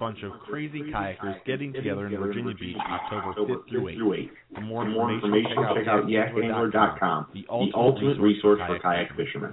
bunch of crazy kayakers getting together in Virginia Beach October 5th through 8th. For more information, check out yakangler.com, the ultimate resource for kayak fishermen.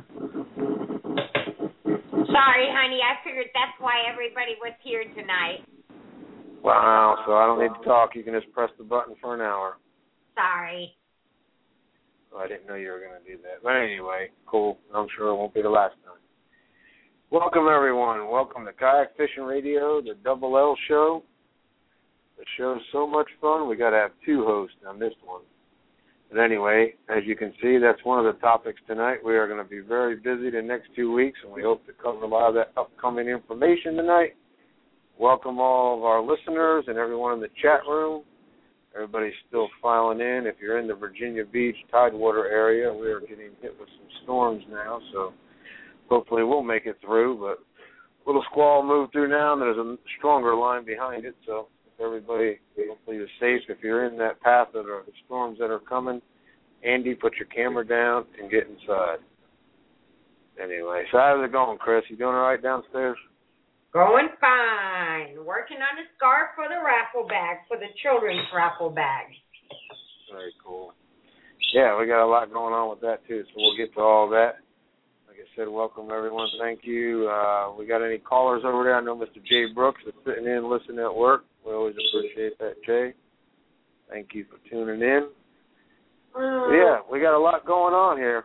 Sorry, honey, I figured that's why everybody was here tonight. Wow, so I don't need to talk. You can just press the button for an hour. Sorry. Well, I didn't know you were going to do that. But anyway, cool. I'm sure it won't be the last time. Welcome, everyone. Welcome to Kayak Fishing Radio, the Double L Show. The show's so much fun, we got to have two hosts on this one. But anyway, as you can see, that's one of the topics tonight. We are going to be very busy the next 2 weeks, and we hope to cover a lot of that upcoming information tonight. Welcome all of our listeners and everyone in the chat room. Everybody's still filing in. If you're in the Virginia Beach Tidewater area, we are getting hit with some storms now, so hopefully we'll make it through. But a little squall moved through now, and there's a stronger line behind it, so everybody hopefully is safe. If you're in that path of the storms that are coming, Andy, put your camera down and get inside. Anyway, so how's it going, Chris? You doing all right downstairs? Going fine. Working on a scarf for the raffle bag, for the children's raffle bag. Very cool. Yeah, we got a lot going on with that, too, so we'll get to all that. Like I said, welcome, everyone. Thank you. We got any callers over there? I know Mr. Jay Brooks is sitting in listening at work. We always appreciate that, Jay. Thank you for tuning in. Yeah, we got a lot going on here.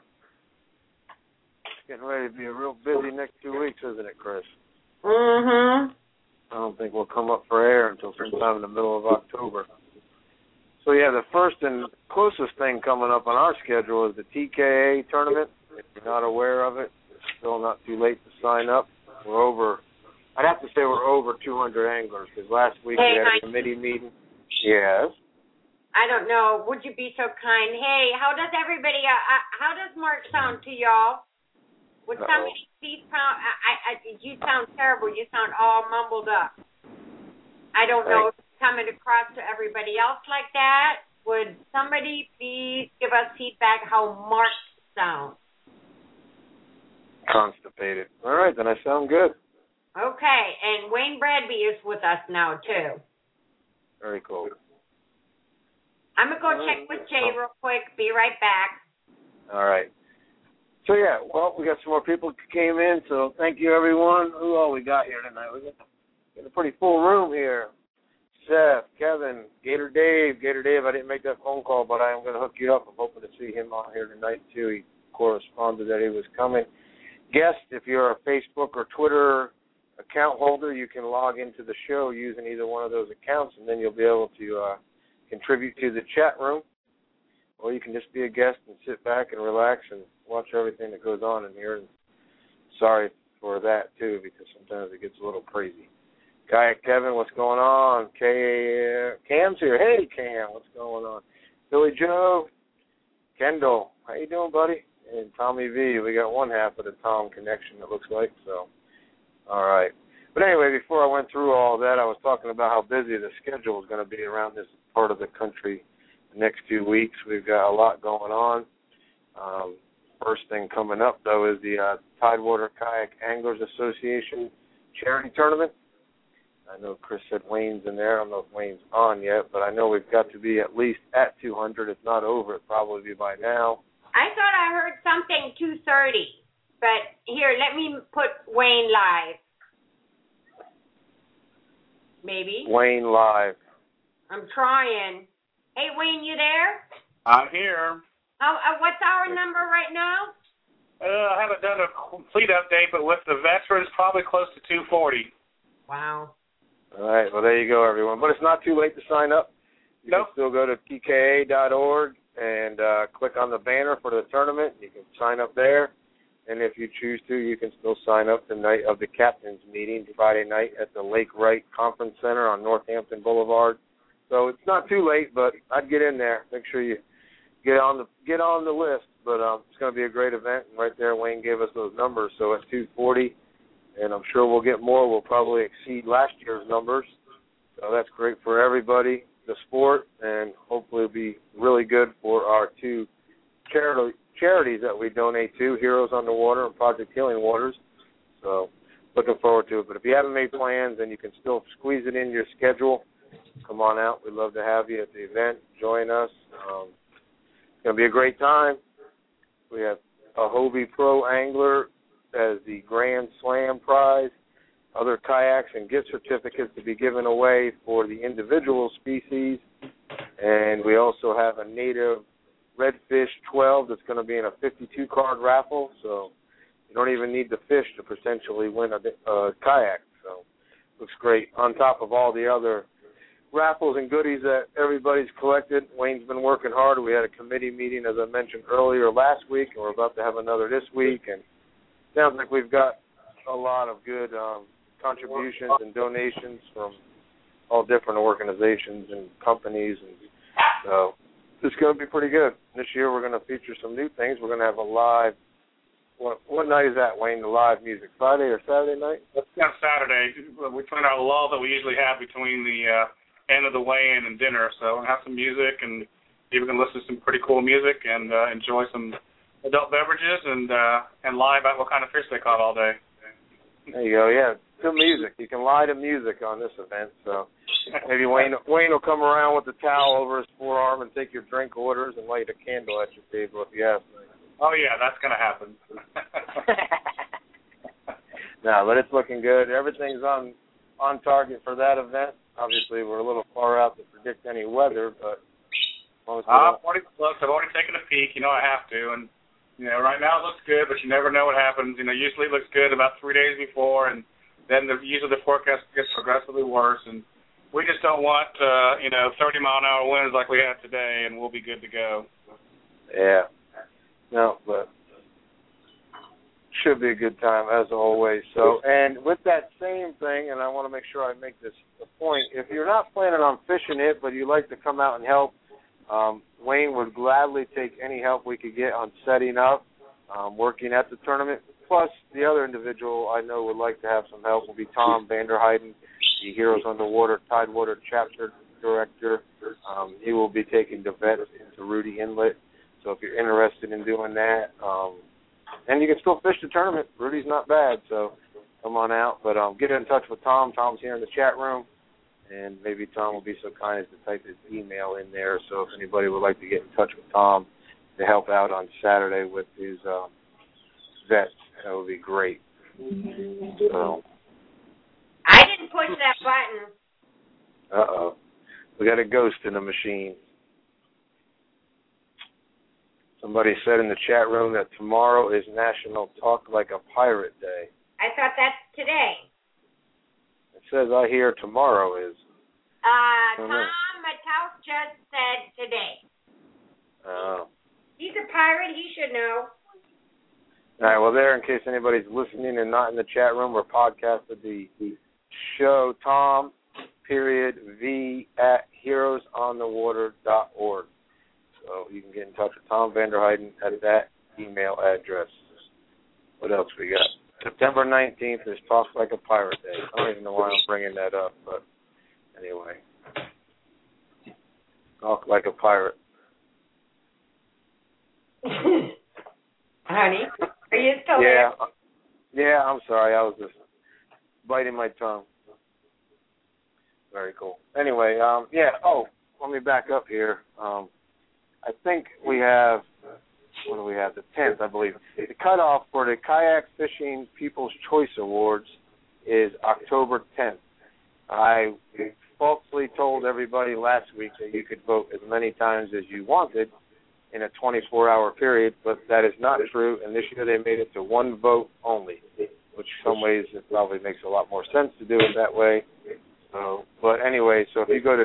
It's getting ready to be a real busy next 2 weeks, isn't it, Chris? Mm-hmm. I don't think we'll come up for air until sometime in the middle of October. So, yeah, the first and closest thing coming up on our schedule is the TKA tournament. If you're not aware of it, it's still not too late to sign up. I'd have to say we're over 200 anglers because last week we had a committee meeting. Yes. I don't know. Would you be so kind? Hey, how does everybody, how does Mark sound to y'all? Would somebody please sound, you sound terrible. You sound all mumbled up. I don't know if it's coming across to everybody else like that. Would somebody please give us feedback how Mark sounds? Constipated. All right, then I sound good. Okay, and Wayne Bradby is with us now, too. Very cool. I'm going to go check with Jay real quick. Be right back. All right. So, yeah, well, we got some more people who came in, so thank you, everyone. Who all we got here tonight? We got a pretty full room here. Seth, Kevin, Gator Dave. Gator Dave, I didn't make that phone call, but I am going to hook you up. I'm hoping to see him on here tonight, too. He corresponded that he was coming. Guest, if you're a Facebook or Twitter account holder, you can log into the show using either one of those accounts, and then you'll be able to contribute to the chat room. Or you can just be a guest and sit back and relax and watch everything that goes on in here. And sorry for that, too, because sometimes it gets a little crazy. Kayak Kevin, what's going on? Cam's here. Hey, Cam, what's going on? Billy Joe, Kendall, how you doing, buddy? And Tommy V, we got one half of the Tom connection, it looks like, so. All right. But anyway, before I went through all that, I was talking about how busy the schedule is going to be around this part of the country the next 2 weeks. We've got a lot going on. First thing coming up, though, is the Tidewater Kayak Anglers Association charity tournament. I know Chris said Wayne's in there. I don't know if Wayne's on yet, but I know we've got to be at least at 200. If not over, it'll probably be by now. I thought I heard something 230. But here, let me put Wayne live. Maybe. Wayne live. I'm trying. Hey, Wayne, you there? I'm here. What's our number right now? I haven't done a complete update, but with the veterans, probably close to 240. Wow. All right, well, there you go, everyone. But it's not too late to sign up. You can still go to pka.org and click on the banner for the tournament. You can sign up there. And if you choose to, you can still sign up the night of the captain's meeting, Friday night at the Lake Wright Conference Center on Northampton Boulevard. So it's not too late, but I'd get in there. Make sure you get on the list. But it's going to be a great event. And right there, Wayne gave us those numbers. So it's 240, and I'm sure we'll get more. We'll probably exceed last year's numbers. So that's great for everybody, the sport, and hopefully it'll be really good for our two charities that we donate to, Heroes on the Water and Project Healing Waters. So looking forward to it. But if you haven't made plans and you can still squeeze it in your schedule, come on out. We'd love to have you at the event. Join us. It's going to be a great time. We have a Hobie Pro Angler as the Grand Slam prize, other kayaks and gift certificates to be given away for the individual species, and we also have a native Redfish 12 that's going to be in a 52-card raffle, so you don't even need to fish to potentially win a kayak. So looks great. On top of all the other raffles and goodies that everybody's collected, Wayne's been working hard. We had a committee meeting, as I mentioned earlier, last week, and we're about to have another this week, and it sounds like we've got a lot of good contributions and donations from all different organizations and companies, and so it's going to be pretty good. This year we're going to feature some new things. We're going to have a live, what night is that, Wayne, the live music, Friday or Saturday night? Yeah, Saturday. We planned our lull that we usually have between the end of the weigh-in and dinner, so we'll have some music, and people can listen to some pretty cool music and enjoy some adult beverages and lie about what kind of fish they caught all day. There you go, yeah. To music. You can lie to music on this event, so maybe Wayne will come around with a towel over his forearm and take your drink orders and light a candle at your table if you ask me. Oh, yeah, that's going to happen. No, but it's looking good. Everything's on target for that event. Obviously, we're a little far out to predict any weather, but I've already taken a peek. You know I have to, and right now it looks good, but you never know what happens. Usually it looks good about 3 days before, and then usually the forecast gets progressively worse, and we just don't want 30-mile-an-hour winds like we have today, and we'll be good to go. Yeah. No, but should be a good time as always. So, and with that same thing, and I want to make sure I make this a point, if you're not planning on fishing it, but you'd like to come out and help, Wayne would gladly take any help we could get on setting up, working at the tournament. Plus, the other individual I know would like to have some help will be Tom Vanderheiden, the Heroes Underwater Tidewater Chapter Director. He will be taking the vets into Rudy Inlet. So if you're interested in doing that, and you can still fish the tournament. Rudy's not bad, so come on out. But get in touch with Tom. Tom's here in the chat room, and maybe Tom will be so kind as to type his email in there. So if anybody would like to get in touch with Tom to help out on Saturday with his vets, that would be great. So, I didn't push that button. Uh-oh. We got a ghost in the machine. Somebody said in the chat room that tomorrow is National Talk Like a Pirate Day. I thought that's today. It says I hear tomorrow is. Tom Matthaus just said today. Oh. He's a pirate. He should know. All right, well, there, in case anybody's listening and not in the chat room, or podcasted the show, Tom.V@heroesonthewater.org. So you can get in touch with Tom Vanderheiden at that email address. What else we got? September 19th is Talk Like a Pirate Day. I don't even know why I'm bringing that up, but anyway. Talk like a pirate. Honey, are you still there? Yeah, I'm sorry. I was just biting my tongue. Very cool. Anyway, let me back up here. I think we have, what do we have, the 10th, I believe. The cutoff for the Kayak Fishing People's Choice Awards is October 10th. I falsely told everybody last week that you could vote as many times as you wanted in a 24-hour period, but that is not true, and this year they made it to one vote only, which in some ways it probably makes a lot more sense to do it that way. But anyway, so if you go to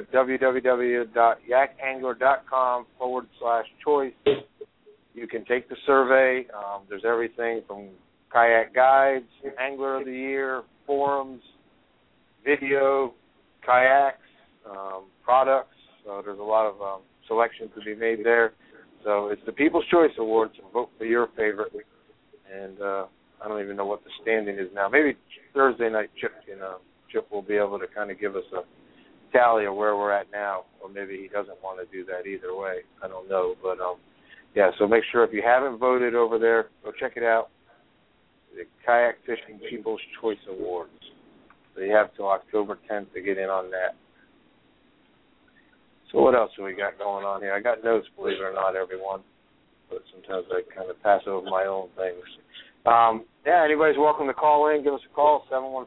www.yakangler.com/choice, you can take the survey. There's everything from kayak guides, angler of the year, forums, video, kayaks, products. So there's a lot of selections to be made there. So it's the People's Choice Awards, so vote for your favorite. And I don't even know what the standing is now. Maybe Thursday night Chip will be able to kind of give us a tally of where we're at now, or maybe he doesn't want to do that either way. I don't know. But, so make sure if you haven't voted over there, go check it out. the Kayak Fishing People's Choice Awards. So you have till October 10th to get in on that. So what else do we got going on here? I got notes, believe it or not, everyone. But sometimes I kind of pass over my own things. Anybody's welcome to call in. Give us a call,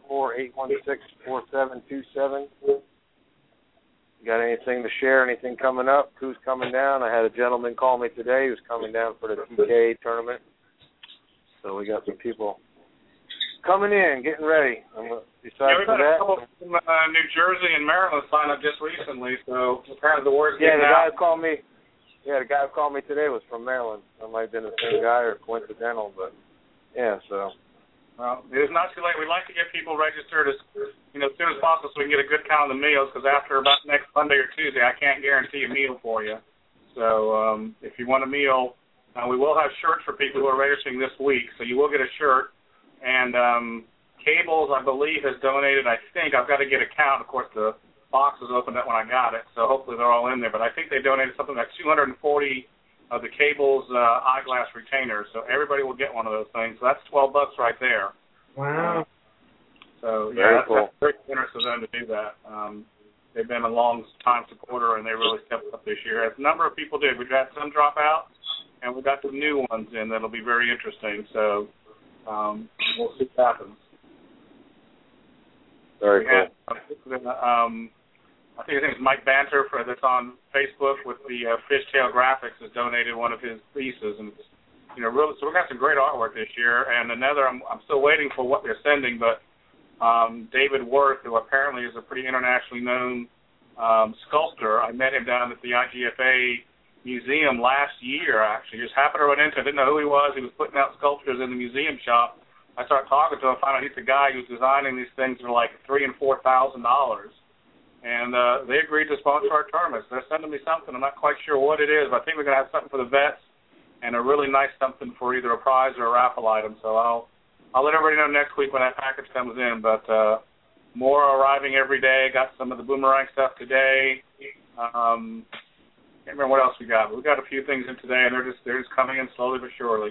714-816-4727. You got anything to share, anything coming up? Who's coming down? I had a gentleman call me today who's coming down for the TK tournament. So we got some people coming in, getting ready. We've had a couple from New Jersey and Maryland sign up just recently, so apparently the word's getting out. The guy who called me today was from Maryland. That might have been the same guy or coincidental, but so. Well, it is not too late. We'd like to get people registered as soon as possible so we can get a good count of the meals, because after about next Monday or Tuesday, I can't guarantee a meal for you. So if you want a meal, we will have shirts for people who are registering this week, so you will get a shirt. And Cables, I believe, has donated, I think. I've got to get a count. Of course, the box was opened up when I got it, so hopefully they're all in there. But I think they donated something like 240 of the Cables eyeglass retainers, so everybody will get one of those things. So that's $12 right there. Wow. So that's very generous of them to do that. They've been a long-time supporter, and they really stepped up this year. As a number of people did. We've had some drop out, and we've got some new ones in that'll be very interesting. So we'll see what happens. Very cool. I think his name is Mike Banter that's on Facebook with the Fishtail Graphics has donated one of his pieces, and it's, really. So we got some great artwork this year. And another, I'm still waiting for what they're sending, but David Worth, who apparently is a pretty internationally known sculptor, I met him down at the IGFA museum last year. Actually, just happened to run into him. I didn't know who he was. He was putting out sculptures in the museum shop. I started talking to him, found out he's the guy who's designing these things for like $3,000 and $4,000. And they agreed to sponsor our tournaments. They're sending me something. I'm not quite sure what it is, but I think we're going to have something for the vets and a really nice something for either a prize or a raffle item. So I'll let everybody know next week when that package comes in. But more are arriving every day. Got some of the boomerang stuff today. Can't remember what else we got. But we got a few things in today, and they're just coming in slowly but surely.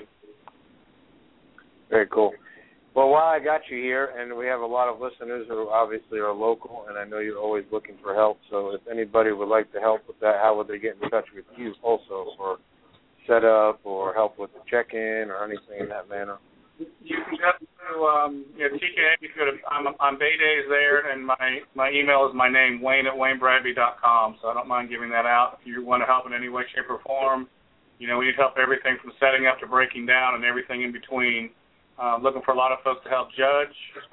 Very cool. Well, while I got you here, and we have a lot of listeners who obviously are local, and I know you're always looking for help, so if anybody would like to help with that, how would they get in touch with you also for setup or help with the check-in or anything in that manner? You can go to TKA. You could. I'm on Bay Days there, and my email is my name, Wayne@WayneBradby.com, so I don't mind giving that out. If you want to help in any way, shape, or form, we need help everything from setting up to breaking down and everything in between. Looking for a lot of folks to help judge.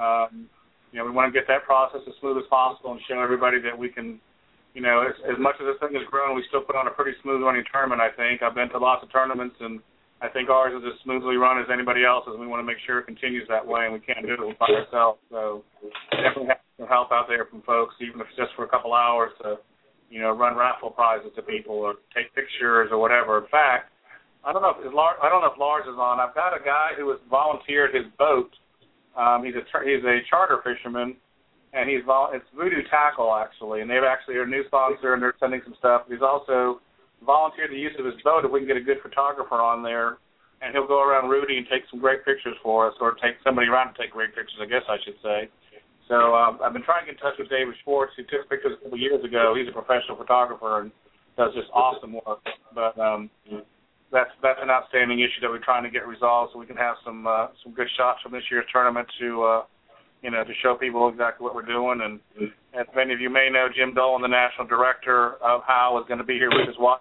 We want to get that process as smooth as possible and show everybody that we can, as much as this thing has grown, we still put on a pretty smooth running tournament, I think. I've been to lots of tournaments, and I think ours is as smoothly run as anybody else's, and we want to make sure it continues that way, and we can't do it by ourselves. So definitely have some help out there from folks, even if it's just for a couple hours to, run raffle prizes to people or take pictures or whatever. In fact, I don't know if Lars is on. I've got a guy who has volunteered his boat. He's a charter fisherman, and it's Voodoo Tackle actually, and they've actually are a new sponsor, and they're sending some stuff. He's also volunteered the use of his boat if we can get a good photographer on there, and he'll go around Rudy and take some great pictures for us, or take somebody around to take great pictures, I guess I should say. So I've been trying to get in touch with David Schwartz, who took pictures a couple years ago. He's a professional photographer and does just awesome work, but that's an outstanding issue that we're trying to get resolved so we can have some good shots from this year's tournament to show people exactly what we're doing. And as many of you may know, Jim Dolan, the national director of HOW, is going to be here with his wife.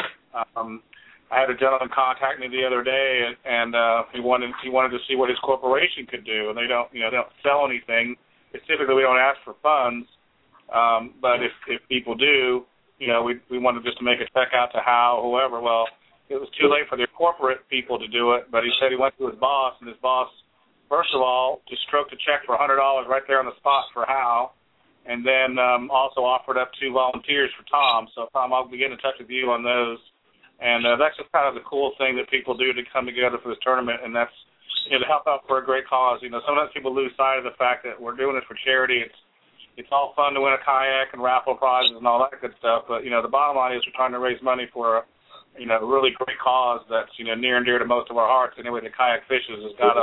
I had a gentleman contact me the other day, and he wanted to see what his corporation could do. And they don't sell anything. It's typically we don't ask for funds, but if people do, we wanted just to make a check out to HOW, whoever. Well, it was too late for their corporate people to do it, but he said he went to his boss, and his boss, first of all, just stroked a check for $100 right there on the spot for HOW, and then also offered up 2 volunteers for Tom. So, Tom, I'll be getting in touch with you on those. And that's just kind of the cool thing that people do to come together for this tournament, and that's to help out for a great cause. Sometimes people lose sight of the fact that we're doing this for charity. It's all fun to win a kayak and raffle prizes and all that good stuff, but, the bottom line is we're trying to raise money for a really great cause that's, near and dear to most of our hearts. Anyway, the Kayak Fishes has got a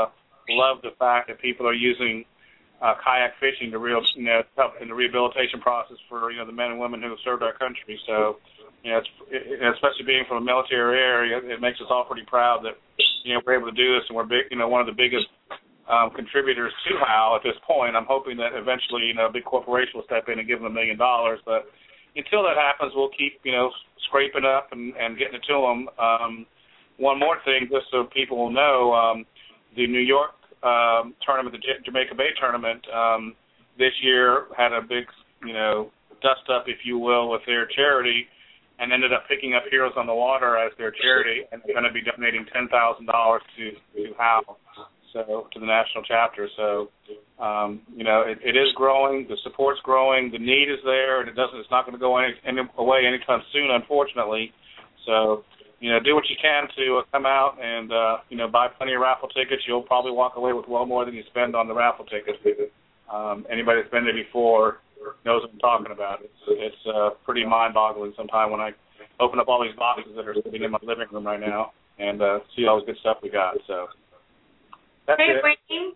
love the fact that people are using kayak fishing to help in the rehabilitation process for the men and women who have served our country. So, especially being from a military area, it makes us all pretty proud that we're able to do this, and we're one of the biggest contributors to HOW at this point. I'm hoping that eventually a big corporation will step in and give them $1 million, but until that happens, we'll keep scraping up and getting it to them. One more thing, just so people will know, the New York tournament, the Jamaica Bay tournament, this year had a big, dust up, if you will, with their charity, and ended up picking up Heroes on the Water as their charity, and they're going to be donating $10,000 to HOW, so to the national chapter. So, it is growing, the support's growing, the need is there, and it's not going to go away anytime soon, unfortunately. So, do what you can to come out and, buy plenty of raffle tickets. You'll probably walk away with well more than you spend on the raffle tickets. Anybody that's been there before knows what I'm talking about. It's pretty mind-boggling sometimes when I open up all these boxes that are sitting in my living room right now and see all the good stuff we got. So that's it. Wayne,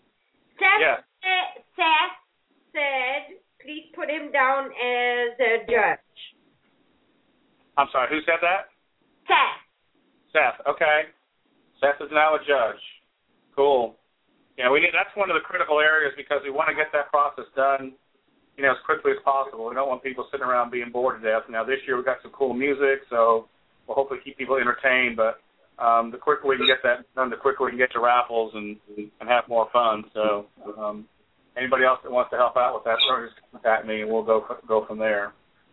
Seth said, please put him down as a judge. I'm sorry, who said that? Seth, okay. Seth is now a judge. Cool. Yeah, that's one of the critical areas because we want to get that process done, as quickly as possible. We don't want people sitting around being bored to death. Now, this year we've got some cool music, so we'll hopefully keep people entertained, but the quicker we can get that done, the quicker we can get to raffles and have more fun. So anybody else that wants to help out with that, just contact me, and we'll go from there.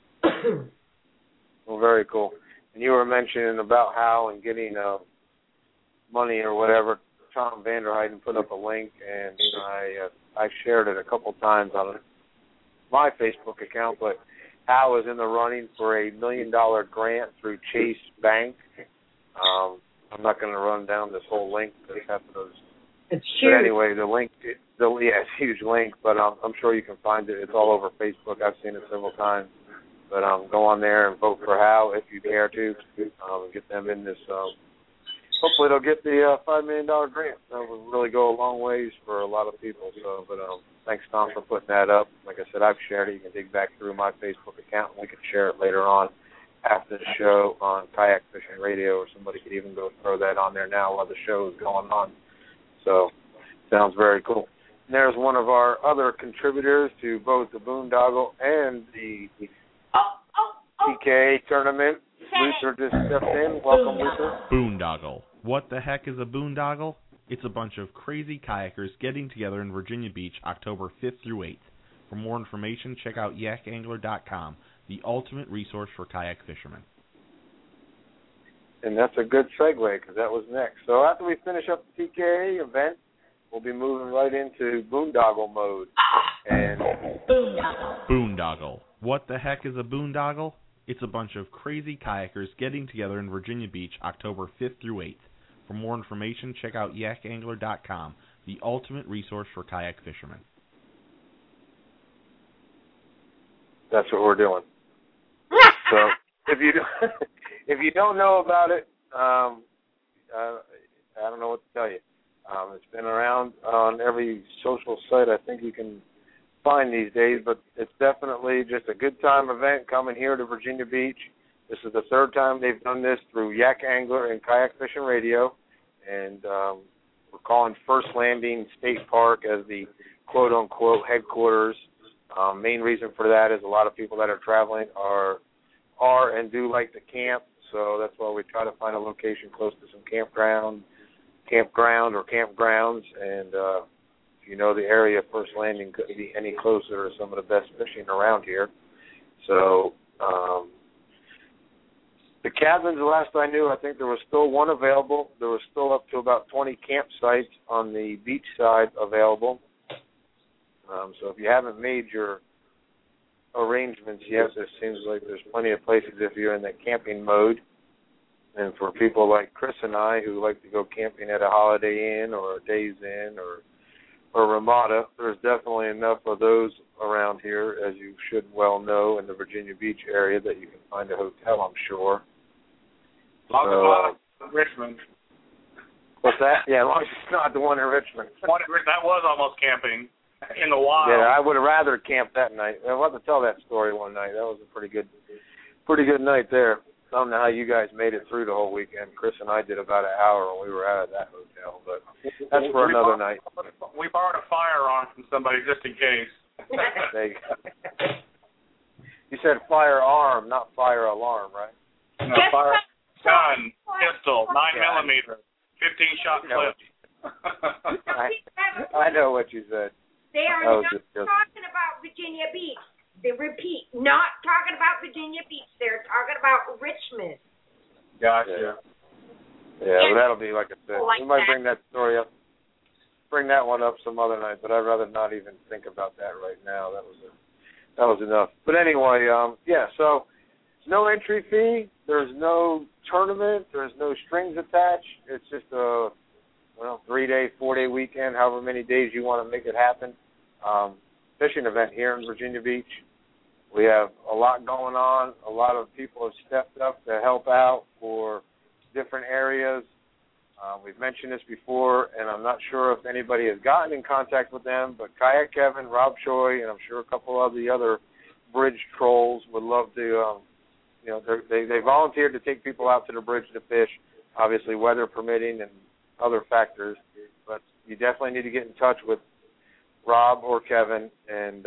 Well, very cool. And you were mentioning about HOW and getting money or whatever. Tom Vanderheiden put up a link, and I shared it a couple times on my Facebook account, but HOW is in the running for a $1 million grant through Chase Bank. I'm not going to run down this whole link. It's huge. But anyway, the link, it's a huge link, but I'm sure you can find it. It's all over Facebook. I've seen it several times. But go on there and vote for HOW if you dare to, and get them in this. Hopefully they'll get the $5 million grant. That would really go a long ways for a lot of people. So, but thanks, Tom, for putting that up. Like I said, I've shared it. You can dig back through my Facebook account, and we can share it later on after the show on Kayak Fishing Radio, or somebody could even go throw that on there now while the show is going on. So, sounds very cool. And there's one of our other contributors to both the Boondoggle and the PKA tournament. Luther just stepped in. Welcome, Luther. Boondoggle. What the heck is a boondoggle? It's a bunch of crazy kayakers getting together in Virginia Beach October 5th through 8th. For more information, check out yakangler.com, the ultimate resource for kayak fishermen. And that's a good segue because that was next. So after we finish up the PKA event, we'll be moving right into boondoggle mode. And Boondoggle. What the heck is a boondoggle? It's a bunch of crazy kayakers getting together in Virginia Beach October 5th through 8th. For more information, check out yakangler.com, the ultimate resource for kayak fishermen. That's what we're doing. So if you don't know about it, I don't know what to tell you. It's been around on every social site I think you can find these days, but it's definitely just a good time event coming here to Virginia Beach. This is the third time they've done this through Yak Angler and Kayak Fishing Radio, and we're calling First Landing State Park as the quote-unquote headquarters. Main reason for that is a lot of people that are traveling are and do like to camp, so that's why we try to find a location close to some campground or campgrounds, and if you know the area, First Landing couldn't be any closer to some of the best fishing around here. So the cabins, the last I knew, I think there was still one available. There was still up to about 20 campsites on the beach side available. So if you haven't made your arrangements yet, it seems like there's plenty of places if you're in that camping mode. And for people like Chris and I who like to go camping at a Holiday Inn or a Days Inn or Ramada, there's definitely enough of those around here, as you should well know, in the Virginia Beach area that you can find a hotel, I'm sure. Richmond. What's that? Yeah, as long as it's not the one in Richmond. That was almost camping in the wild. Yeah, I would have rather camped that night. I'll have to tell that story one night. That was a pretty good night there. I don't know how you guys made it through the whole weekend. Chris and I did about an hour when we were out of that hotel, but that's for another night. We borrowed a firearm from somebody just in case. There you go. You said firearm, not fire alarm, right? No, fire gun, pistol, 9mm, 15-shot clip. I know what you said. They are not talking about Virginia Beach. They repeat, not talking about Virginia Beach. They're talking about Richmond. Gotcha. Yeah, well, that'll be, like I said, we might bring that story up, bring that one up some other night, but I'd rather not even think about that right now. That was enough. But anyway, so no entry fee. There's no tournament. There's no strings attached. It's just a 3-day, 4-day weekend, however many days you want to make it happen. Fishing event here in Virginia Beach. We have a lot going on. A lot of people have stepped up to help out for different areas. We've mentioned this before, and I'm not sure if anybody has gotten in contact with them, but Kayak Kevin, Rob Choi, and I'm sure a couple of the other bridge trolls would love to, they volunteered to take people out to the bridge to fish, obviously weather permitting and other factors, but you definitely need to get in touch with Rob or Kevin, and,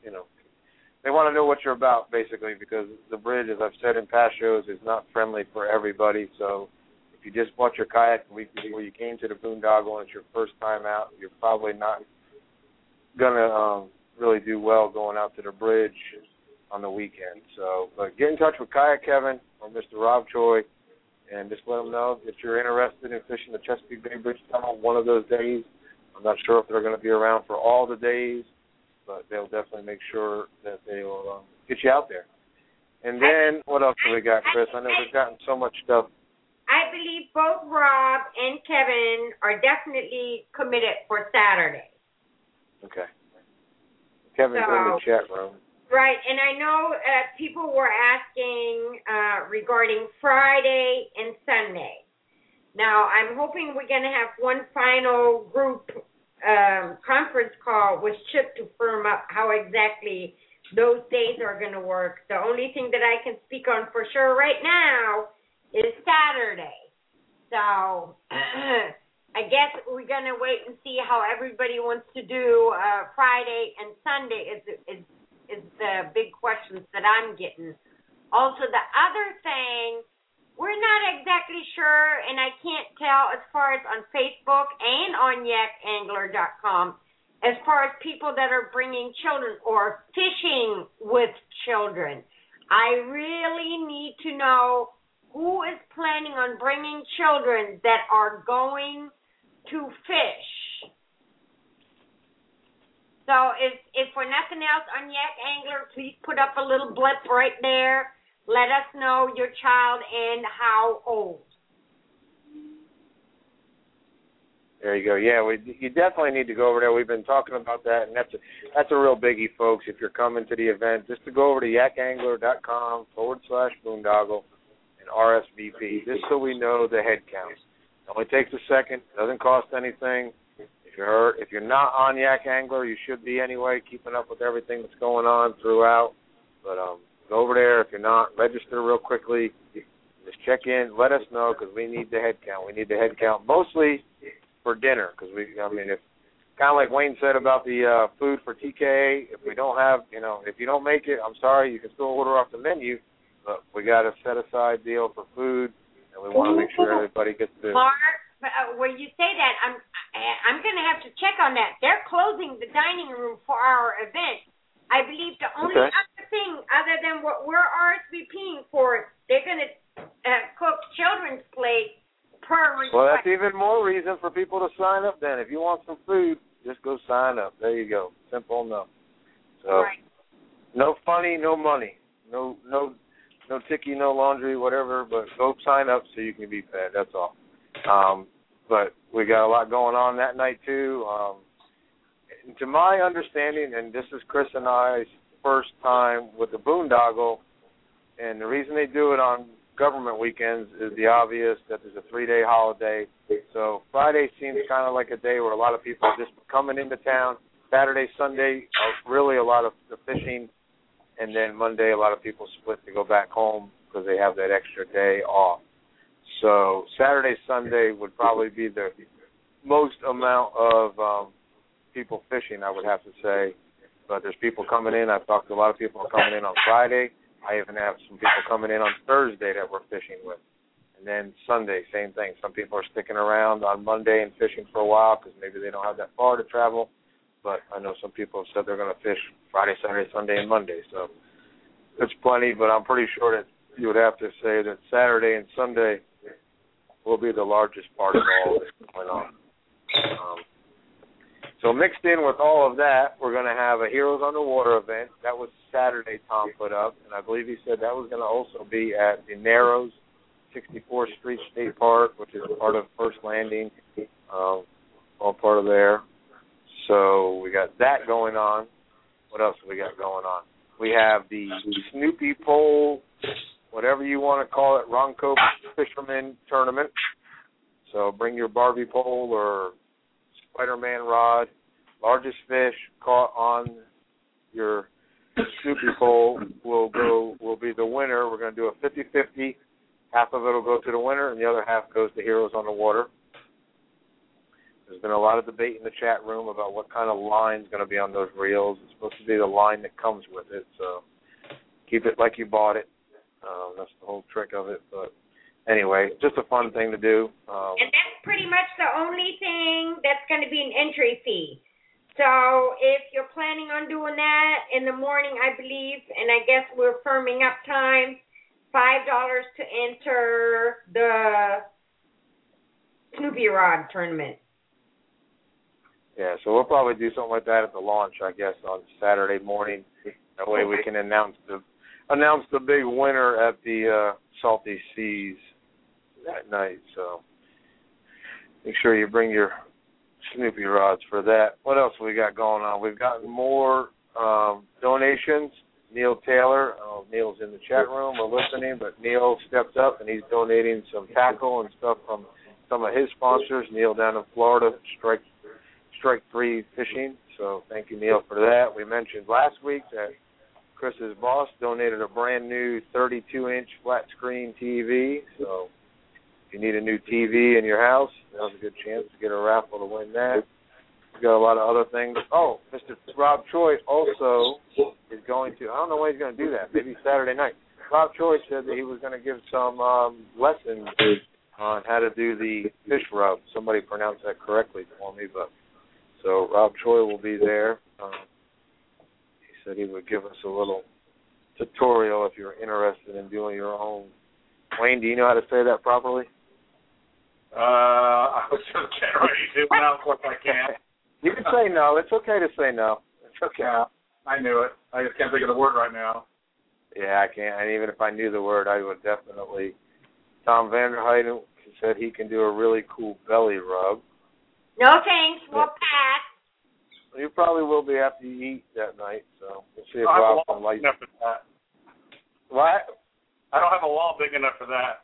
they want to know what you're about, basically, because the bridge, as I've said in past shows, is not friendly for everybody. So if you just bought your kayak the week before you came to the boondoggle and it's your first time out, you're probably not going to really do well going out to the bridge on the weekend. So, but get in touch with Kayak Kevin or Mr. Rob Choi and just let them know that you're interested in fishing the Chesapeake Bay Bridge Tunnel one of those days. I'm not sure if they're going to be around for all the days, but they'll definitely make sure that they will get you out there. And then what else do we got, Chris? I know we've gotten so much stuff. I believe both Rob and Kevin are definitely committed for Saturday. Okay. Kevin's in the chat room. Right, and I know people were asking regarding Friday and Sunday. Now, I'm hoping we're going to have one final group conference call with Chip to firm up how exactly those days are going to work. The only thing that I can speak on for sure right now is Saturday. So I guess we're going to wait and see how everybody wants to do Friday and Sunday is the big questions that I'm getting. Also, the other thing, we're not exactly sure, and I can't tell as far as on Facebook and on yakangler.com, as far as people that are bringing children or fishing with children. I really need to know who is planning on bringing children that are going to fish. So if for nothing else on Yak Angler, please put up a little blip right there. Let us know your child and how old. There you go. Yeah, you definitely need to go over there. We've been talking about that, and that's a real biggie, folks. If you're coming to the event, just to go over to yakangler.com/boondoggle and RSVP, just so we know the head count. It only takes a second. Doesn't cost anything. If you're not on Yak Angler, you should be anyway, keeping up with everything that's going on throughout. But go over there. If you're not, register real quickly. Just check in. Let us know because we need the head count. We need the head count mostly for dinner because if kind of like Wayne said about the food for TKA, if we don't have, if you don't make it, I'm sorry, you can still order off the menu, but we got a set aside deal for food, and we want to make sure everybody gets the. Mark, when you say that, I'm going to have to check on that. They're closing the dining room for our event. I believe the only other thing, other than what we're RSVPing for, they're going to cook children's plate per request. Well, that's even more reason for people to sign up then. If you want some food, just go sign up. There you go. Simple enough. So, no funny, no money. No ticky, no laundry, whatever, but go sign up so you can be fed. That's all. But we got a lot going on that night, too. To my understanding, and this is Chris and I's first time with the boondoggle, and the reason they do it on government weekends is the obvious that there's a 3-day holiday. So Friday seems kind of like a day where a lot of people are just coming into town. Saturday, Sunday are really a lot of the fishing. And then Monday, a lot of people split to go back home because they have that extra day off. So Saturday, Sunday would probably be the most amount of people fishing, I would have to say. But there's people coming in. I've talked to a lot of people coming in on Friday. I even have some people coming in on Thursday that we're fishing with. And then Sunday, same thing. Some people are sticking around on Monday and fishing for a while because maybe they don't have that far to travel. But I know some people have said they're going to fish Friday, Saturday, Sunday, and Monday. So it's plenty, but I'm pretty sure that you would have to say that Saturday and Sunday will be the largest part of all this going on. So mixed in with all of that, we're going to have a Heroes on the Water event. That was Saturday Tom put up, and I believe he said that was going to also be at the Narrows, 64th Street State Park, which is part of First Landing, all part of there. So we got that going on. What else have we got going on? We have the Snoopy Pole, whatever you want to call it, Ronco Fisherman Tournament. So bring your Barbie pole or Spider-Man rod. Largest fish caught on your Snoopy pole will be the winner. We're going to do a 50-50. Half of it will go to the winner, and the other half goes to Heroes on the Water. There's been a lot of debate in the chat room about what kind of line is going to be on those reels. It's supposed to be the line that comes with it, so keep it like you bought it. That's the whole trick of it. But anyway, just a fun thing to do. And that's pretty much the only thing that's going to be an entry fee. So if you're planning on doing that in the morning, I believe, and I guess we're firming up time, $5 to enter the Snoopy Rod tournament. Yeah, so we'll probably do something like that at the launch, I guess, on Saturday morning. That way we can announce the big winner at the Salty Seas that night. So make sure you bring your Snoopy rods for that. What else we got going on? We've got more donations. Neil Taylor, Neil's in the chat room. We're listening, but Neil stepped up and he's donating some tackle and stuff from some of his sponsors. Neil down in Florida, Strike 3 Fishing. So thank you, Neil, for that. We mentioned last week that Chris's boss donated a brand new 32-inch flat screen TV. So if you need a new TV in your house, now's a good chance to get a raffle to win that. We've got a lot of other things. Oh, Mr. Rob Choi also is going to, I don't know when he's going to do that, maybe Saturday night. Rob Choi said that he was going to give some lessons on how to do the fish rub. Somebody pronounced that correctly for me, but so Rob Choi will be there. He said he would give us a little tutorial if you're interested in doing your own. Wayne, do you know how to say that properly? I was just getting ready to, but now of course I can't. You can say no. It's okay to say no. It's okay. Yeah, I knew it. I just can't think of the word right now. Yeah, I can't. And even if I knew the word, I would definitely. Tom Vanderheiden said he can do a really cool belly rub. No thanks. We'll pass. You probably will be after you eat that night, so we'll see if Rob can light enough for that. What? I don't have a wall big enough for that.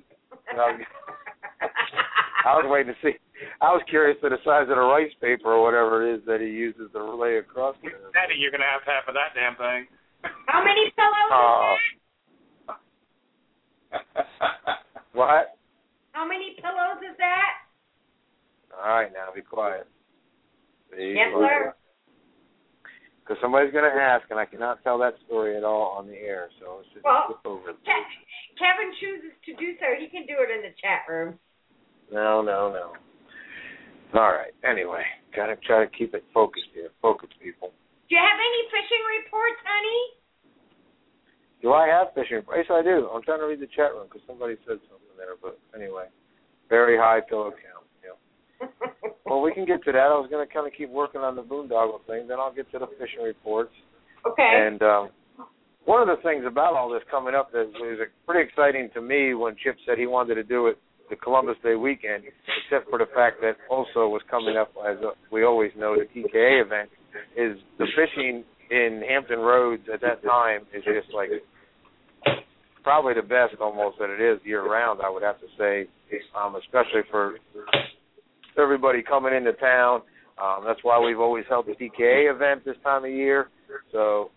I was waiting to see. I was curious to the size of the rice paper or whatever it is that he uses to lay across it. Daddy, you're going to have half of that damn thing. How many pillows is that? What? How many pillows is that? All right, now be quiet. Yes, sir. Because somebody's going to ask, and I cannot tell that story at all on the air, so let's just skip over it. Kevin chooses to do so. He can do it in the chat room. No. All right. Anyway, got to try to keep it focused here. Focus, people. Do you have any fishing reports, honey? Do I have fishing reports? Yes, I do. I'm trying to read the chat room because somebody said something there. But anyway, very high pillow count. Yeah. Well, we can get to that. I was going to kind of keep working on the boondoggle thing. Then I'll get to the fishing reports. Okay. And one of the things about all this coming up that was pretty exciting to me when Chip said he wanted to do it the Columbus Day weekend, except for the fact that also was coming up, as we always know, the TKA event, is the fishing in Hampton Roads at that time is just like probably the best almost that it is year-round, I would have to say, especially for everybody coming into town. That's why we've always held the TKA event this time of year. So,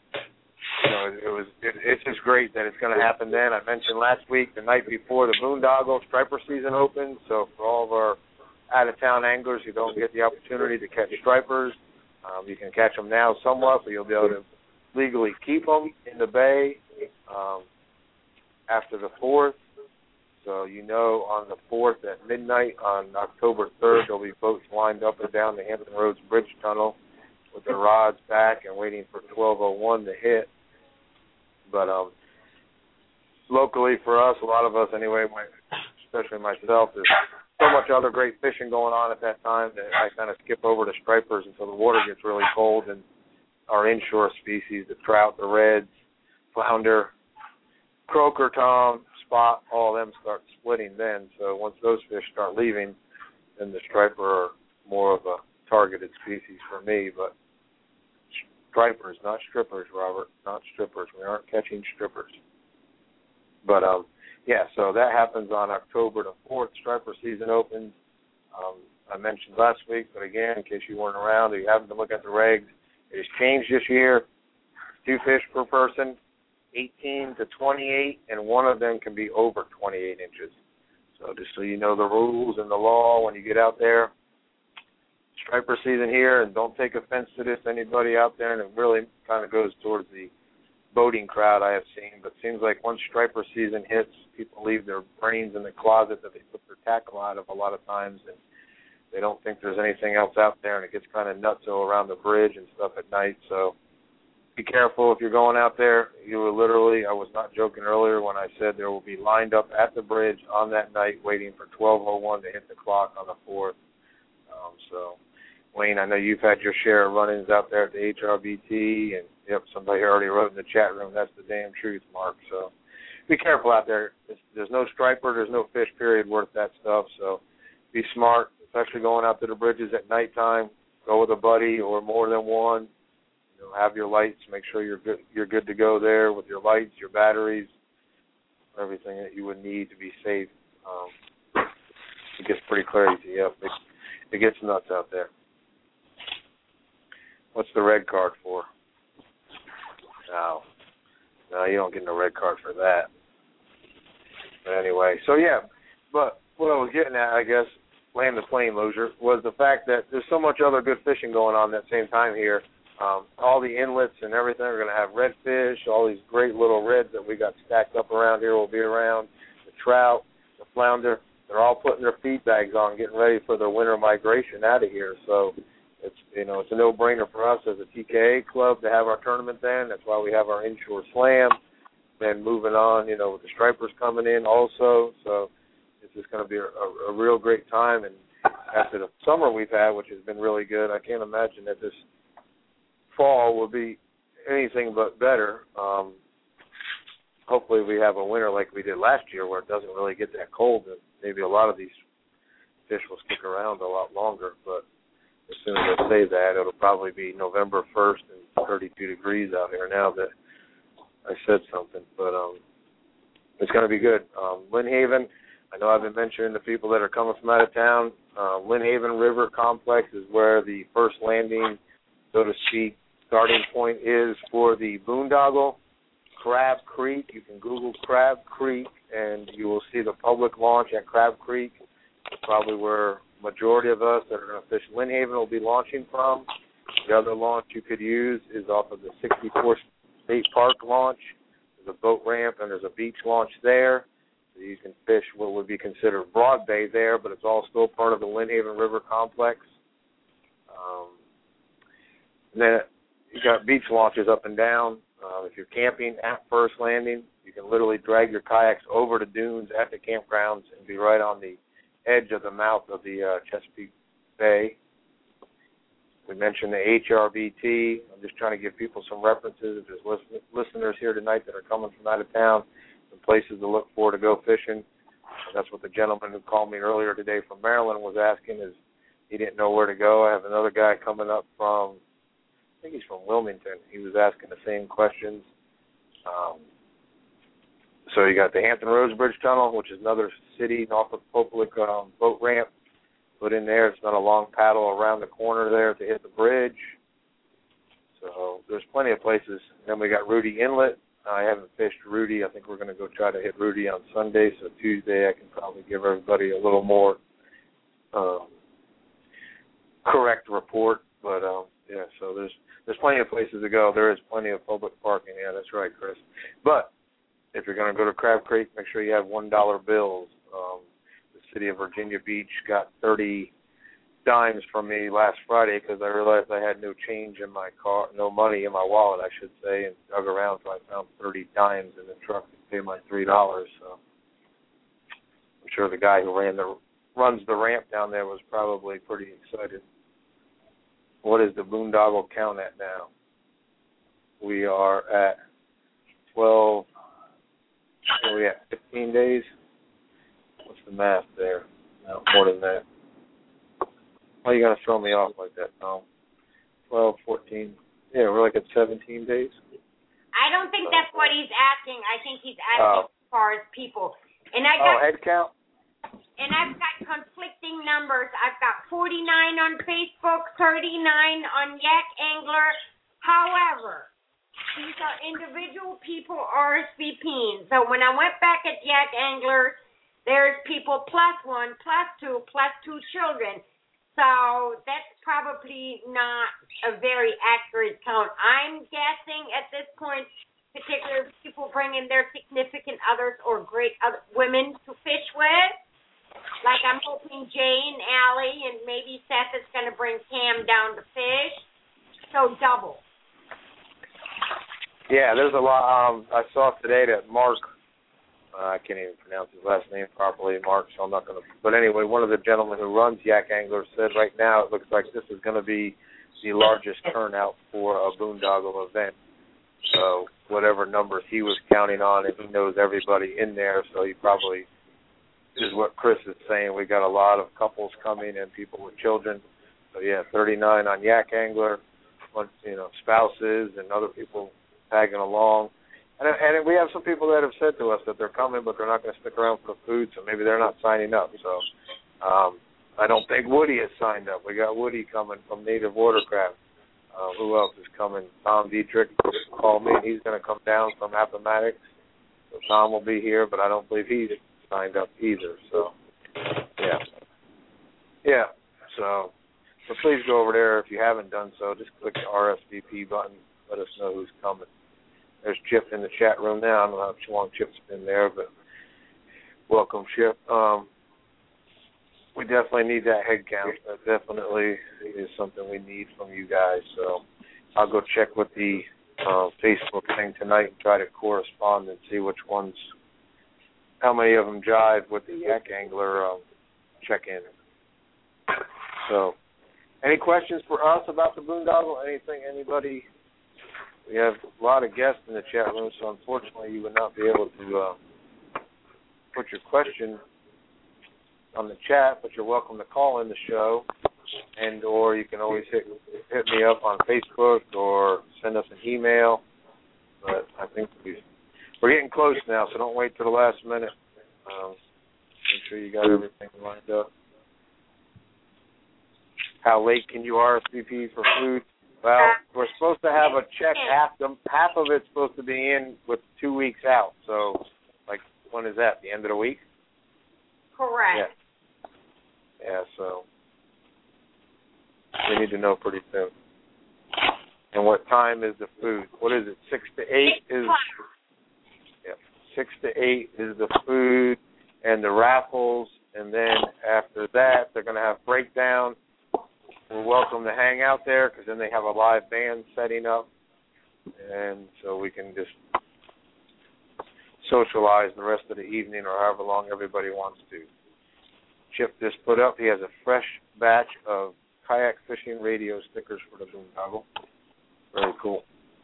it's just great that it's going to happen then. I mentioned last week, the night before the boondoggle striper season opens. So for all of our out-of-town anglers who don't get the opportunity to catch stripers, you can catch them now somewhat, but you'll be able to legally keep them in the bay after the 4th. So on the 4th at midnight on October 3rd, there'll be boats lined up and down the Hampton Roads Bridge Tunnel with their rods back and waiting for 12:01 to hit. But locally for us, a lot of us anyway, especially myself, there's so much other great fishing going on at that time that I kind of skip over to stripers until the water gets really cold, and our inshore species, the trout, the reds, flounder, croaker, tom, spot, all of them start splitting then. So once those fish start leaving, then the striper are more of a targeted species for me. But stripers, not strippers, Robert, not strippers. We aren't catching strippers. But, so that happens on October the 4th. Striper season opens. I mentioned last week, but again, in case you weren't around or you happened to look at the regs, it has changed this year. 2 fish per person, 18 to 28, and one of them can be over 28 inches. So just so you know the rules and the law when you get out there. Striper season here, and don't take offense to this, anybody out there, and it really kind of goes towards the boating crowd I have seen, but it seems like once striper season hits, people leave their brains in the closet that they put their tackle out of a lot of times, and they don't think there's anything else out there, and it gets kind of nutso around the bridge and stuff at night. So be careful if you're going out there. You will literally, I was not joking earlier when I said there will be lined up at the bridge on that night waiting for 12:01 to hit the clock on the 4th. So, Wayne, I know you've had your share of run-ins out there at the HRBT, and yep, somebody already wrote in the chat room, that's the damn truth, Mark. So be careful out there. There's no striper, there's no fish, period, worth that stuff. So be smart, especially going out to the bridges at nighttime. Go with a buddy or more than one. Have your lights. Make sure you're good to go there with your lights, your batteries, everything that you would need to be safe. It gets pretty crazy. Yep, it gets nuts out there. What's the red card for? No, you don't get no red card for that. But anyway, but what I was getting at, I guess, land the plane, Lozier, was the fact that there's so much other good fishing going on at the same time here. All the inlets and everything are going to have redfish. All these great little reds that we got stacked up around here will be around. The trout, the flounder, they're all putting their feed bags on, getting ready for their winter migration out of here. So it's a no-brainer for us as a TKA club to have our tournament then. That's why we have our inshore slam. Then moving on, with the stripers coming in also. So it's just going to be a real great time. And after the summer we've had, which has been really good, I can't imagine that this fall will be anything but better. Hopefully we have a winter like we did last year where it doesn't really get that cold, and maybe a lot of these fish will stick around a lot longer. But as soon as I say that, it'll probably be November 1st and 32 degrees out here now that I said something. But it's going to be good. Lynn Haven, I know I've been mentioning the people that are coming from out of town. Lynn Haven River Complex is where the first landing, so to speak, starting point is for the boondoggle. Crab Creek, you can Google Crab Creek, and you will see the public launch at Crab Creek. It's probably where majority of us that are going to fish Lynn Haven will be launching from. The other launch you could use is off of the 64th State Park launch. There's a boat ramp and there's a beach launch there. So you can fish what would be considered Broad Bay there, but it's all still part of the Lynn Haven River Complex. And then you got beach launches up and down. If you're camping at First Landing, you can literally drag your kayaks over to dunes at the campgrounds and be right on the edge of the mouth of the Chesapeake Bay. We mentioned the HRBT. I'm just trying to give people some references. If there's listeners here tonight that are coming from out of town, some places to look for to go fishing. That's what the gentleman who called me earlier today from Maryland was asking, is he didn't know where to go. I have another guy coming up from, I think he's from Wilmington. He was asking the same questions. So you got the Hampton Roads Bridge Tunnel, which is another city off of Popelik boat ramp. Put in there. It's not a long paddle around the corner there to hit the bridge. So there's plenty of places. Then we got Rudy Inlet. I haven't fished Rudy. I think we're going to go try to hit Rudy on Sunday. So Tuesday I can probably give everybody a little more correct report. But yeah, so there's plenty of places to go. There is plenty of public parking. Yeah, that's right, Chris. But if you're going to go to Crab Creek, make sure you have $1 bills. The city of Virginia Beach got 30 dimes from me last Friday because I realized I had no change in my car, no money in my wallet, I should say, and dug around so I found 30 dimes in the truck to pay my $3. So I'm sure the guy who runs the ramp down there was probably pretty excited. What is the boondoggle count at now? We are at 12. What are we at? 15 days? What's the math there? No, more than that. Why are you going to throw me off like that, Tom? 12, 14. Yeah, we're like at 17 days. I don't think that's what he's asking. I think he's asking as far as people. And I got head count? And I've got conflicting numbers. I've got 49 on Facebook, 39 on Yak Angler. However, these are individual people RSVPing. So when I went back at Yak Angler, there's people +1, +2, +2 children. So that's probably not a very accurate count. I'm guessing at this point, particularly people bringing their significant others or great other women to fish with. Like I'm hoping Jay and Allie and maybe Seth is going to bring Cam down to fish. So double. Yeah, there's a lot. I saw today that Mark, I can't even pronounce his last name properly, Mark, so I'm not going to. But anyway, one of the gentlemen who runs Yak Angler said right now it looks like this is going to be the largest turnout for a boondoggle event. So whatever numbers he was counting on, and he knows everybody in there, so he probably is what Chris is saying. We got a lot of couples coming and people with children. So yeah, 39 on Yak Angler, spouses and other people tagging along. And we have some people that have said to us that they're coming, but they're not going to stick around for the food, so maybe they're not signing up. So I don't think Woody has signed up. We got Woody coming from Native Watercraft. Who else is coming? Tom Dietrich called me, and he's going to come down from Appomattox. So Tom will be here, but I don't believe he's signed up either. So, yeah. So please go over there if you haven't done so. Just click the RSVP button. Let us know who's coming. There's Chip in the chat room now. I don't know how long Chip's been there, but welcome, Chip. We definitely need that head count. That definitely is something we need from you guys. So I'll go check with the Facebook thing tonight and try to correspond and see which ones, how many of them jive with the Yak Angler check-in. So any questions for us about the boondoggle? Anything, anybody? We have a lot of guests in the chat room, so unfortunately you would not be able to put your question on the chat, but you're welcome to call in the show, and or you can always hit me up on Facebook or send us an email. But I think we're getting close now, so don't wait till the last minute. Make sure you got everything lined up. How late can you RSVP for food? Well, we're supposed to have a check. Half of it's supposed to be in with 2 weeks out. So, like, when is that? The end of the week? Correct. Yeah, so we need to know pretty soon. And what time is the food? What is it? 6 to 8 is. Yeah, 6 to 8 is the food and the raffles, and then after that they're going to have breakdown. We're welcome to hang out there because then they have a live band setting up, and so we can just socialize the rest of the evening or however long everybody wants to. Chip just put up, he has a fresh batch of kayak fishing radio stickers for the boondoggle. Very cool.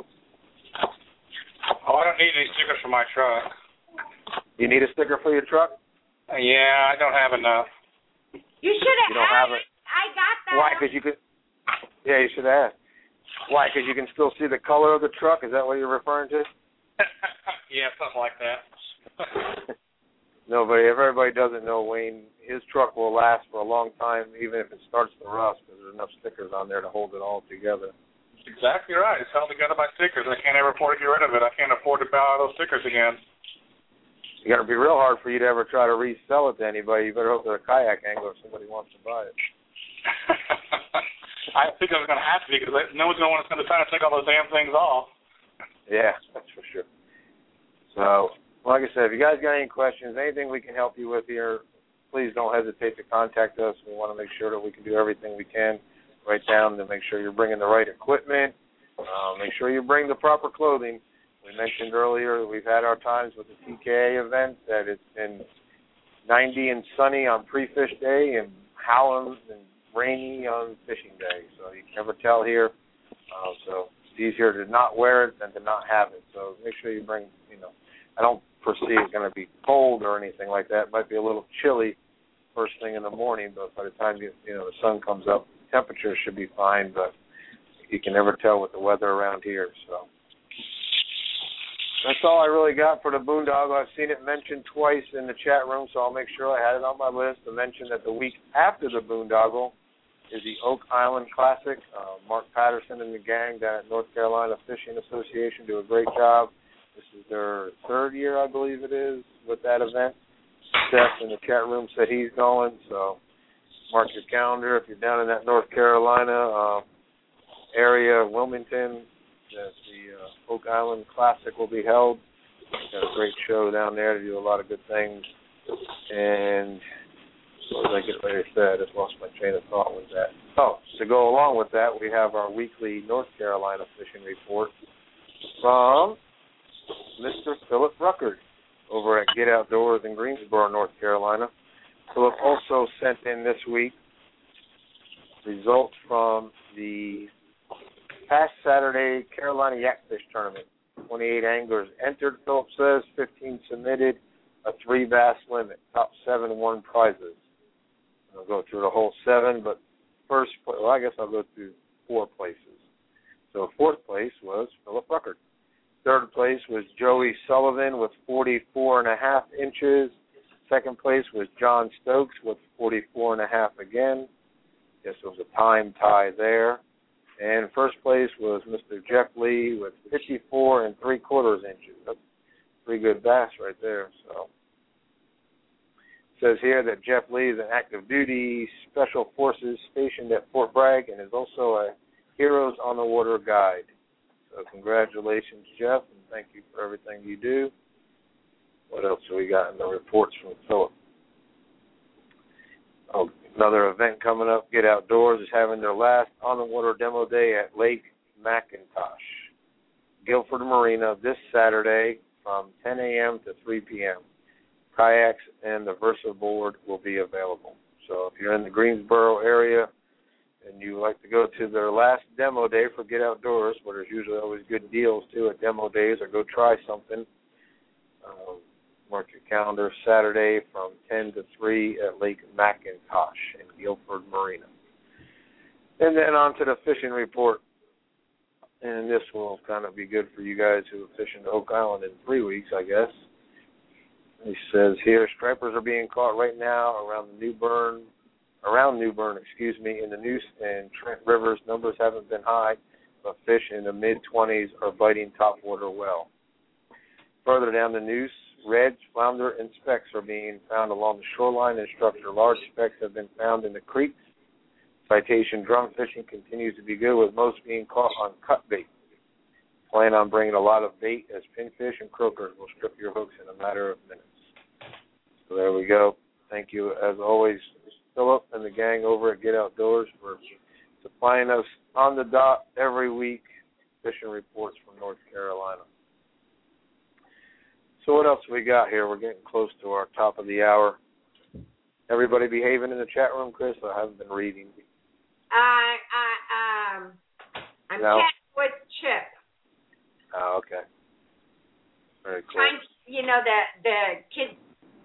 Oh, I don't need any stickers for my truck. You need a sticker for your truck? Yeah, I don't have enough. You should have. You don't have it? I got that. Why? Because you could. Yeah, you should ask. Why? Because you can still see the color of the truck. Is that what you're referring to? Yeah, something like that. No, but if everybody doesn't know, Wayne, his truck will last for a long time, even if it starts to rust, because there's enough stickers on there to hold it all together. Exactly right. It's held together by stickers. I can't ever afford to get rid of it. I can't afford to bow out those stickers again. It's got to be real hard for you to ever try to resell it to anybody. You better hope they're a kayak angler if somebody wants to buy it. I think I'm going to have to, because no one's going to want to spend the time to take all those damn things off. Yeah, that's for sure. So, like I said, if you guys got any questions, anything we can help you with here, please don't hesitate to contact us. We want to make sure that we can do everything we can right down to make sure you're bringing the right equipment, make sure you bring the proper clothing. We mentioned earlier that we've had our times with the TKA event, that it's been 90 and sunny on pre-fish day and howling and rainy on fishing day. So you can never tell here. So it's easier to not wear it than to not have it. So make sure you bring, I don't foresee it going to be cold or anything like that. It might be a little chilly first thing in the morning, but by the time the sun comes up, temperature should be fine, but you can never tell with the weather around here. So that's all I really got for the boondoggle. I've seen it mentioned twice in the chat room, so I'll make sure I had it on my list to mention that the week after the boondoggle is the Oak Island Classic. Mark Patterson and the gang down at North Carolina Fishing Association do a great job. This is their third year, I believe it is, with that event. Seth in the chat room said he's going, so mark your calendar. If you're down in that North Carolina area, Wilmington, the Oak Island Classic will be held. Got a great show down there. They do a lot of good things. And what did I get ready to say? I just lost my train of thought with that. Oh, to go along with that, we have our weekly North Carolina fishing report from Mr. Philip Ruckert over at Get Outdoors in Greensboro, North Carolina. Philip also sent in this week results from the past Saturday Carolina Yakfish Tournament. 28 anglers entered, Philip says, 15 submitted, a 3-bass limit. Top 7 won prizes. I'll go through the whole 7, but I guess I'll go through 4 places. So 4th place was Philip Ruckert. 3rd place was Joey Sullivan with 44.5 inches. 2nd place was John Stokes with 44.5 again. Guess it was a time tie there. And 1st place was Mr. Jeff Lee with 54 3/4 inches. That's a pretty good bass right there. So it says here that Jeff Lee is an active duty Special Forces stationed at Fort Bragg and is also a Heroes on the Water guide. So congratulations, Jeff, and thank you for everything you do. What else have we got in the reports from Philip? Oh, another event coming up, Get Outdoors, is having their last on-the-water demo day at Lake McIntosh, Guilford Marina, this Saturday from 10 a.m. to 3 p.m. Kayaks and the Versa board will be available. So if you're in the Greensboro area and you like to go to their last demo day for Get Outdoors, where there's usually always good deals, too, at demo days, or go try something, mark your calendar, Saturday from 10 to 3 at Lake McIntosh in Guilford Marina. And then on to the fishing report. And this will kind of be good for you guys who are fishing Oak Island in 3 weeks, I guess. He says here, stripers are being caught right now around New Bern, in the Neuse and Trent rivers. Numbers haven't been high, but fish in the mid-20s are biting topwater well. Further down the Neuse, reds, flounder, and specks are being found along the shoreline and structure. Large specks have been found in the creeks. Citation drum fishing continues to be good, with most being caught on cut bait. Plan on bringing a lot of bait, as pinfish and croakers will strip your hooks in a matter of minutes. So there we go. Thank you, as always, Philip and the gang over at Get Outdoors for supplying us on the dot every week fishing reports from North Carolina. So what else we got here? We're getting close to our top of the hour. Everybody behaving in the chat room, Chris? I haven't been reading. I'm chatting with Chip. Oh, okay. Very cool. Trying, the kids.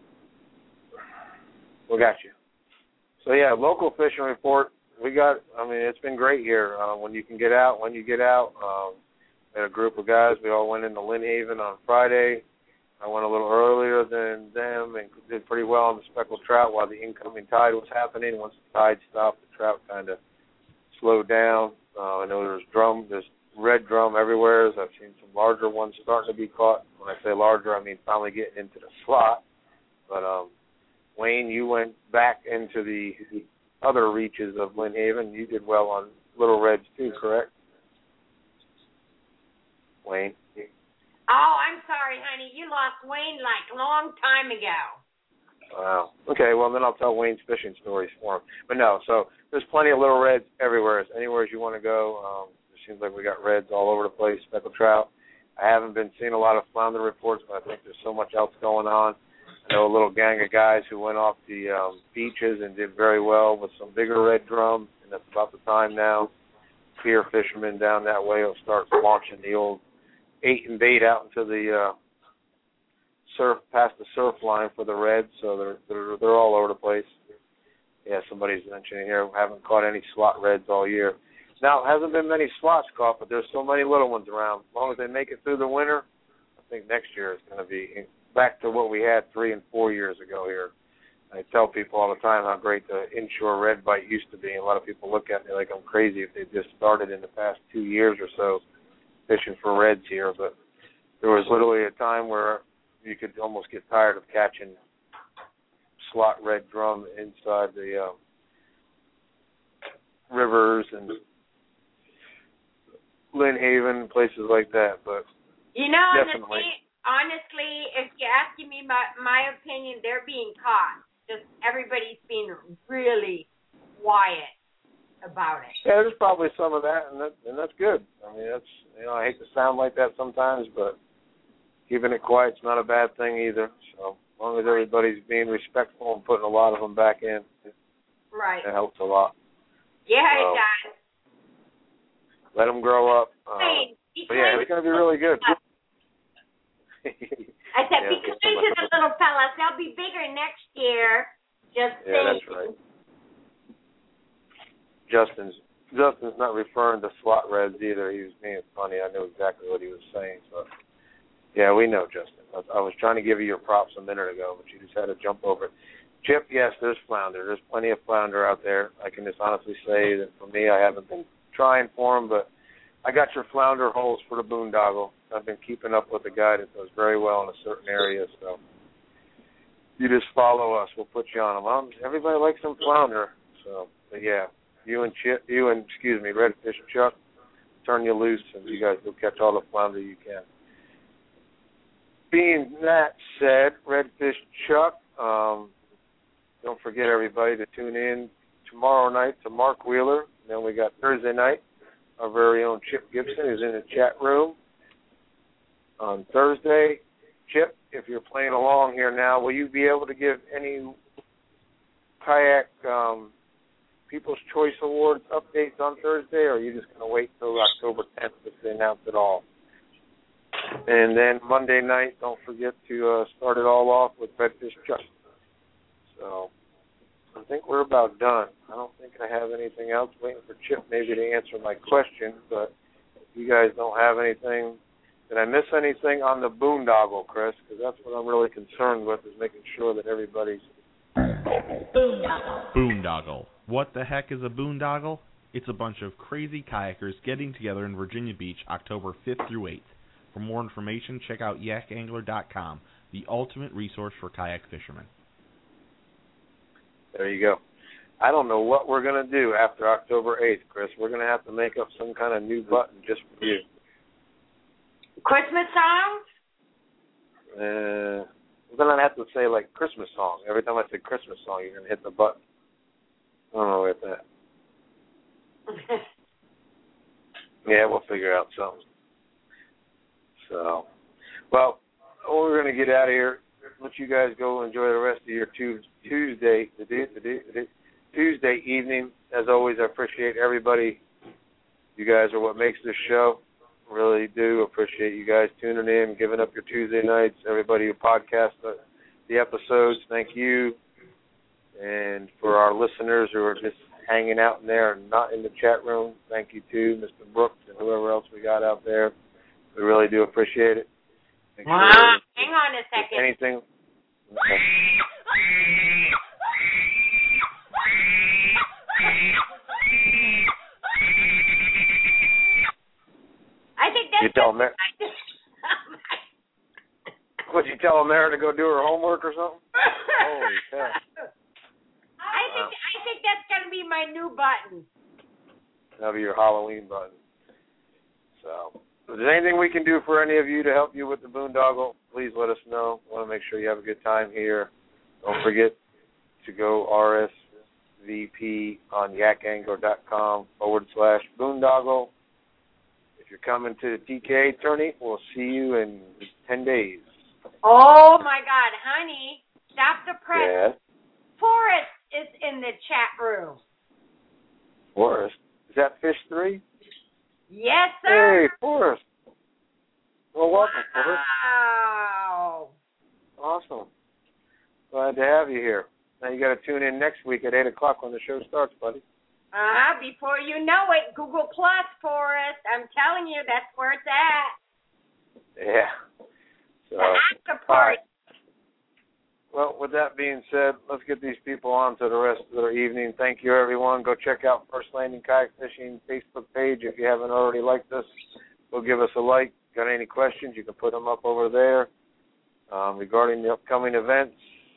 We got you. So, yeah, local fishing report. It's been great here. When you get out. We had a group of guys. We all went into Lynn Haven on Friday. I went a little earlier than them and did pretty well on the speckled trout while the incoming tide was happening. Once the tide stopped, the trout kind of slowed down. I know there's red drum everywhere. I've seen some larger ones starting to be caught. When I say larger, I mean finally getting into the slot. But Wayne, you went back into the other reaches of Lynn Haven. You did well on little reds too, correct? Wayne? Oh, I'm sorry, honey. You lost Wayne like a long time ago. Wow. Okay, well, then I'll tell Wayne's fishing stories for him. But no, so there's plenty of little reds everywhere. Anywhere you want to go, it seems like we got reds all over the place, speckled trout. I haven't been seeing a lot of flounder reports, but I think there's so much else going on. I know a little gang of guys who went off the beaches and did very well with some bigger red drum, and that's about the time now. Pier fishermen down that way will start launching the old 8 and bait out into the surf, past the surf line for the reds, so they're all over the place. Yeah, somebody's mentioning here, haven't caught any slot reds all year. Now, it hasn't been many slots caught, but there's so many little ones around. As long as they make it through the winter, I think next year is going to be back to what we had 3 and 4 years ago here. I tell people all the time how great the inshore red bite used to be, and a lot of people look at me like I'm crazy if they just started in the past 2 years or so fishing for reds here, but there was literally a time where you could almost get tired of catching slot red drum inside the rivers and Lynn Haven, places like that. But you know, definitely. Honestly, if you're asking me my opinion, they're being caught. Just everybody's being really quiet about it. Yeah, there's probably some of that, and that's good. I mean, that's, I hate to sound like that sometimes, but keeping it quiet's not a bad thing either. So as long as everybody's being respectful and putting a lot of them back in, right, that helps a lot. Yeah, it does. Let them grow up. But yeah, it's going to be really good. I said, be kind to the little fellas. They'll be bigger next year. Just saying. Yeah, that's right. Justin's not referring to slot reds either. He was being funny. I knew exactly what he was saying. So, yeah, we know, Justin. I was trying to give you your props a minute ago, but you just had to jump over it. Chip, yes, there's flounder. There's plenty of flounder out there. I can just honestly say that for me, I haven't been trying for them, but I got your flounder holes for the boondoggle. I've been keeping up with a guy that does very well in a certain area, so you just follow us. We'll put you on them. Everybody likes some flounder, so, but yeah. You and Redfish Chuck, turn you loose, and you guys will catch all the flounder you can. Being that said, Redfish Chuck, don't forget, everybody, to tune in tomorrow night to Mark Wheeler. And then we got Thursday night, our very own Chip Gibson, who's in the chat room. On Thursday, Chip, if you're playing along here now, will you be able to give any kayak People's Choice Awards updates on Thursday, or are you just going to wait till October 10th to announce it all? And then Monday night, don't forget to start it all off with Redfish Chuck. So I think we're about done. I don't think I have anything else. Waiting for Chip maybe to answer my question, but if you guys don't have anything, did I miss anything on the boondoggle, Chris? Because that's what I'm really concerned with, is making sure that everybody's... Boondoggle. What the heck is a boondoggle? It's a bunch of crazy kayakers getting together in Virginia Beach October 5th through 8th. For more information, check out yakangler.com, the ultimate resource for kayak fishermen. There you go. I don't know what we're going to do after October 8th, Chris. We're going to have to make up some kind of new button just for you. Christmas songs? We're going to have to say, like, Christmas song. Every time I say Christmas song, you're going to hit the button. I don't know about that. Yeah, we'll figure out something. So, well, we're going to get out of here. Let you guys go enjoy the rest of your Tuesday evening. As always, I appreciate everybody. You guys are what makes this show. Really do appreciate you guys tuning in, giving up your Tuesday nights. Everybody who podcasts the episodes, thank you. And for our listeners who are just hanging out in there and not in the chat room, thank you too, Mr. Brooks and whoever else we got out there. We really do appreciate it. Make sure hang on a second. Anything. Okay. I think that's You tell Mary. Would you tell Mary to go do her homework or something? Holy cow. I think that's gonna be my new button. That'll be your Halloween button. So, if there's anything we can do for any of you to help you with the boondoggle, please let us know. We want to make sure you have a good time here. Don't forget to go RSVP on yakangler.com/boondoggle. If you're coming to the TKA tourney, we'll see you in 10 days. Oh, my God. Honey, stop the press. Yeah. Forrest is in the chat room. Forrest? Is that Fish 3? Yes, sir. Hey, Forrest. Well, welcome, Forrest. Wow. Awesome. Glad to have you here. Now you got to tune in next week at 8 o'clock when the show starts, buddy. Before you know it, Google Plus, Forrest. I'm telling you, that's where it's at. Yeah. So, the after party. Right. Well, with that being said, let's get these people on to the rest of their evening. Thank you, everyone. Go check out First Landing Kayak Fishing Facebook page if you haven't already liked us. Go give us a like. Got any questions, you can put them up over there. Regarding the upcoming events,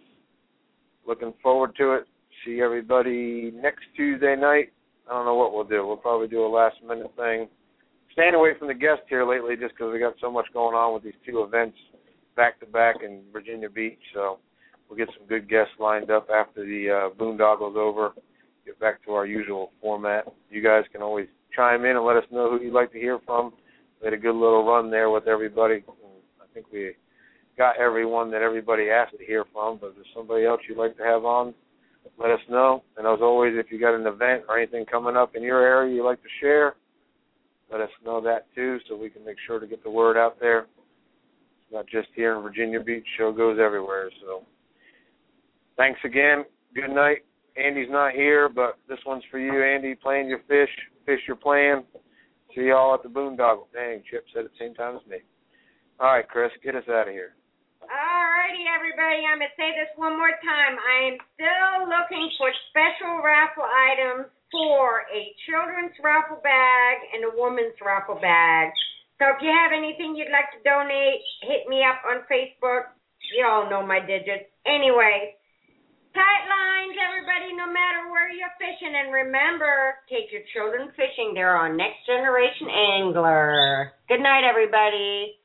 looking forward to it. See everybody next Tuesday night. I don't know what we'll do. We'll probably do a last-minute thing. Staying away from the guests here lately just because we got so much going on with these two events back-to-back in Virginia Beach. So we'll get some good guests lined up after the boondoggle's over. Get back to our usual format. You guys can always chime in and let us know who you'd like to hear from. We had a good little run there with everybody. I think we got everyone that everybody asked to hear from, but if there's somebody else you'd like to have on, let us know. And as always, if you got an event or anything coming up in your area you'd like to share, let us know that too so we can make sure to get the word out there. It's not just here in Virginia Beach. Show goes everywhere. So thanks again. Good night. Andy's not here, but this one's for you, Andy. Playing your fish you're playing. See y'all at the boondoggle. Dang, Chip said at the same time as me. All right, Chris, get us out of here. All righty, everybody. I'm going to say this one more time. I am still looking for special raffle items for a children's raffle bag and a woman's raffle bag. So if you have anything you'd like to donate, hit me up on Facebook. You all know my digits. Anyway, tight lines, everybody, no matter where you're fishing. And remember, take your children fishing. They're on Next Generation Angler. Good night, everybody.